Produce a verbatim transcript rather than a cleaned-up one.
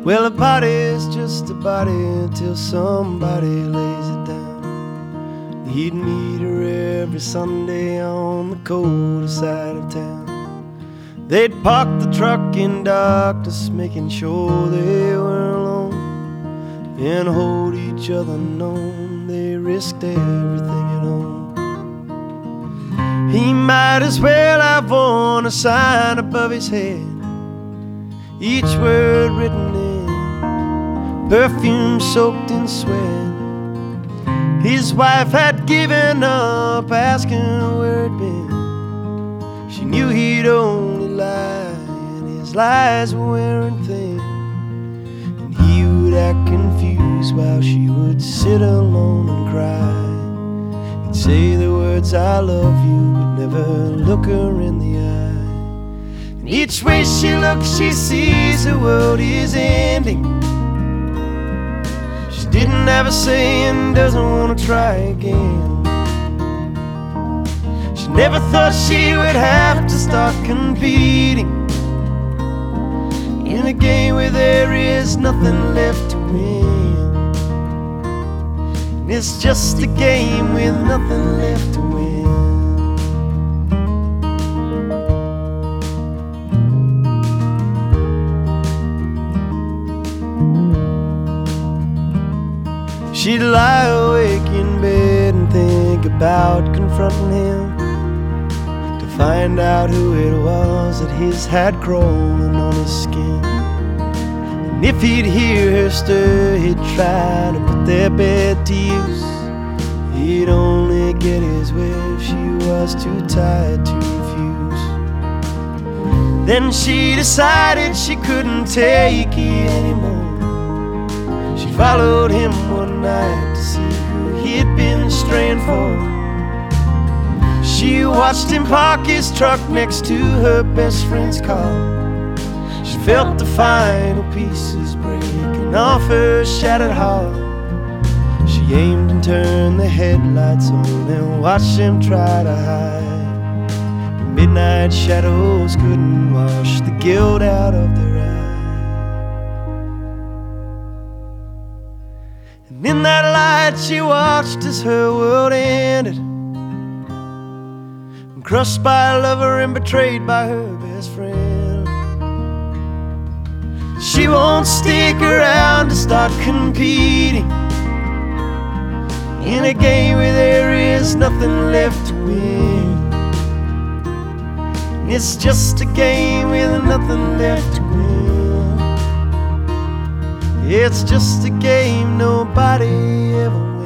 Well, a body's just a body until somebody lays it down. He'd meet her every Sunday on the colder side of town. They'd park the truck in darkness, making sure they were alone, and hold each other known they risked everything at home. He might as well have worn a sign above his head, each word written in perfume soaked in sweat. His wife had given up asking where it'd been. She knew he'd only lie, and his lies were wearing thin. And he would act confused while she would sit alone and cry. He'd say the words "I love you," but never look her in the eye. And each way she looks, she sees the world is ending. She didn't have a say and doesn't want to try again. She never thought she would have to start competing in a game where there is nothing left to win. And it's just a game with nothing left to win. She'd lie awake in bed and think about confronting him, to find out who it was that his had crawling on his skin. And if he'd hear her stir, he'd try to put their bed to use. He'd only get his way if she was too tired to refuse. Then she decided she couldn't take it anymore. She followed him one night to see who he'd been straying for. She watched him park his truck next to her best friend's car. She felt the final pieces breaking off her shattered heart. She aimed and turned the headlights on and watched him try to hide. The midnight shadows couldn't wash the guilt out of their eyes. And in that light she watched as her world ended, crushed by a lover and betrayed by her best friend. She won't stick around to start competing in a game where there is nothing left to win. It's just a game with nothing left to win. It's just a game nobody ever wins.